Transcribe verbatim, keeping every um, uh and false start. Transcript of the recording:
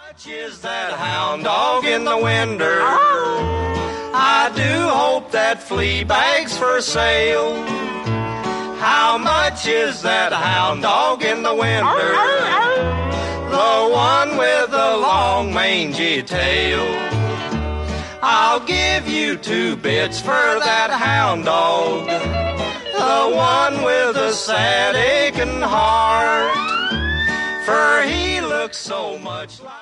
much is that hound dog in the winter? I do hope that Fleabag's for sale. How much is that hound dog in the winter? The one with the long mangy tail. I'll give you two bits for that hound dog, the one with the sad aching heart, for he looks so much like